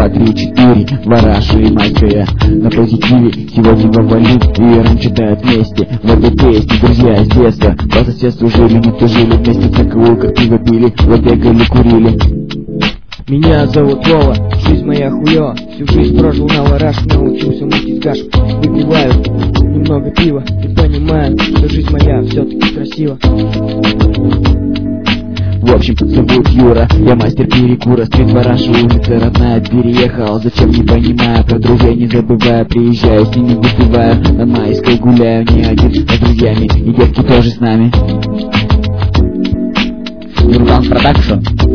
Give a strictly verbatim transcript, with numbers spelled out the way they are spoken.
два, три, четыре, Варашу и Майкая. На позитиве сегодня вовалим и вером читают вместе. В этой песне друзья с детства по соседству жили, не тужили вместе, ЦКУ, как пиво пили, вот бегали, курили. Меня зовут Вова, жизнь моя хуёва. Всю жизнь прожил на Вараш, научился мутить кашу. Выпиваю немного пива и понимаю, что жизнь моя все-таки красива. В общем, зовут Юра, я мастер перекура. Стрит Вараша, улица родная, переехал. Зачем, не понимаю, про друзей не забываю. Приезжаю, с ними выпиваю, на Майской гуляю не один, а с друзьями, и детки тоже с нами. Нурган Продакшн.